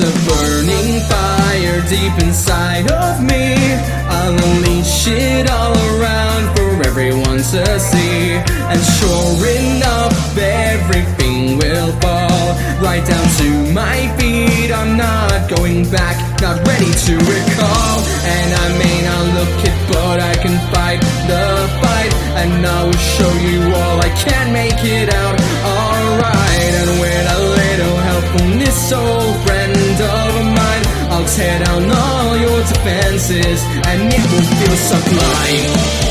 a burning fire deep inside of me. I'll unleash it all around for everyone to see. And sure enough, everything will fall right down to my feet. I'm not going back, not ready to recall. And I may not look it, but I can fight the fight. And I will show you all I can make it out alright. And with a little help from this old friend of mine, I'll tear down all your defenses, and it will feel sublime.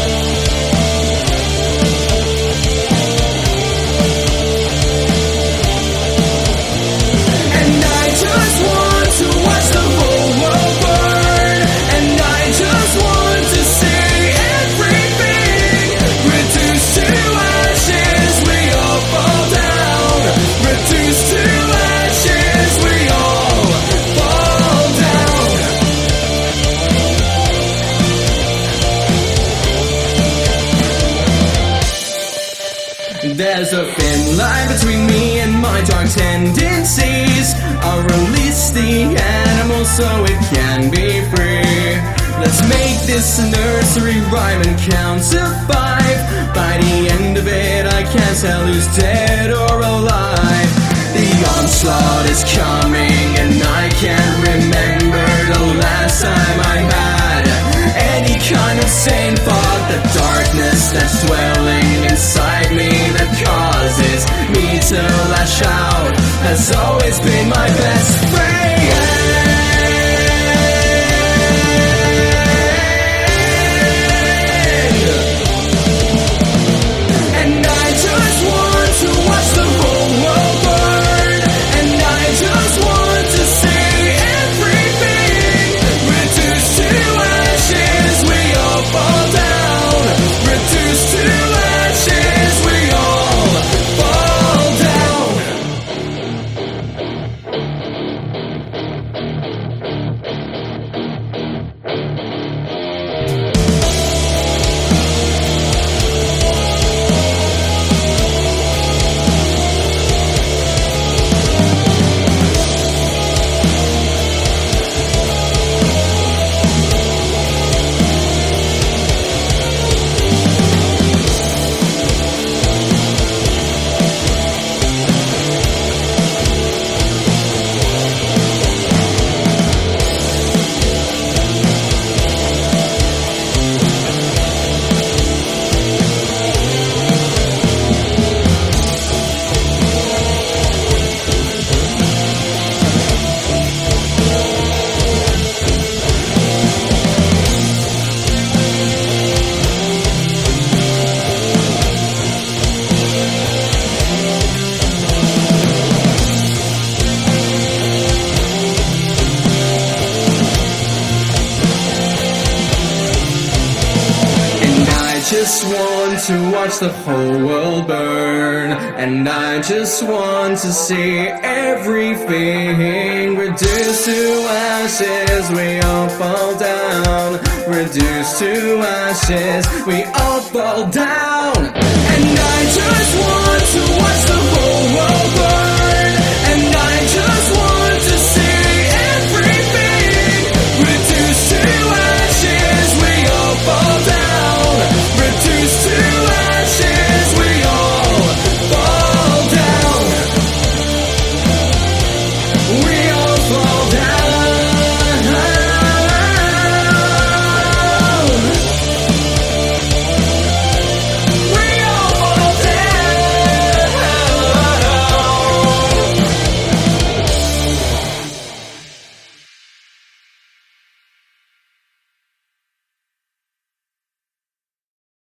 There's a thin line between me and my dark tendencies. I'll release the animal so it can be free. Let's make this a nursery rhyme and count to 5. By the end of it, I can't tell who's dead or alive. The onslaught is coming and I can't remember the last time I had any kind of sane thought. The darkness that's dwelling inside me that causes me to lash out has always been my best friend. And I just want to watch the whole world burn. And I just want to see everything reduced to ashes. We all fall down. Reduced to ashes. We all fall down. I just want to watch the whole world burn. And I just want to see everything reduced to ashes. We all fall down. Reduced to ashes. We all fall down.